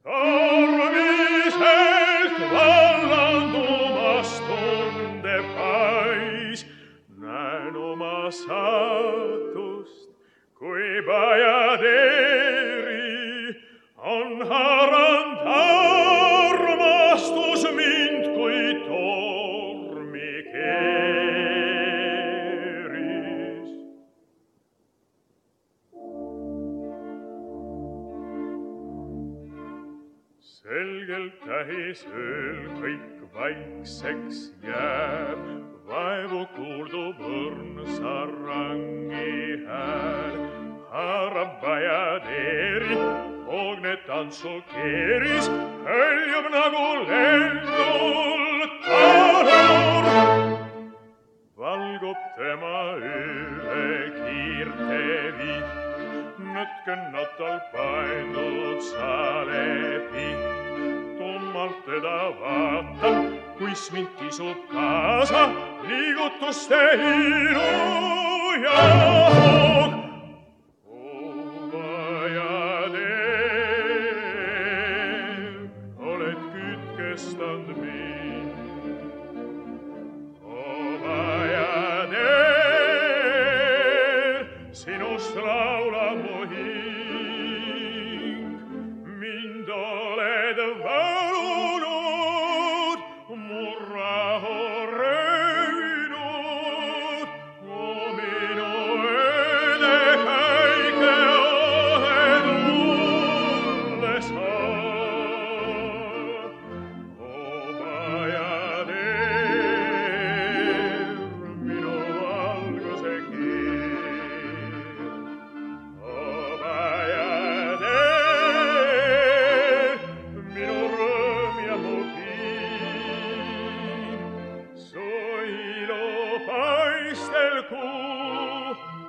Tormiselt vallandumas tunde pais, näen oma saatust, kui Bajaderi on haaranud armastus mind, kui tormi keeris. Selgel tähisööl kõik vaikseks jääb, vaevu kuuldub õrnsa rangi hääl. Haarab Bajaderi, hoogne tantsukeeris, hõljub nagu lennul talur. Valgub tema üle kiirte viht, nõtkennatal paindud salepihk. Tummalt teda vaatan, kuis mind kisub kaasa liigutuste hiinu ja hoog. O Bajader, oled kütkestanud mind. O Bajader, sinust laulab mu hing. Mind oled valunud, mu rahu röövinud. O minu ööde käike oled mulle saad. O Bajader, minu valguse keel. O Bajader, minu rõõm ja mu piin. Su ilu paistel kuu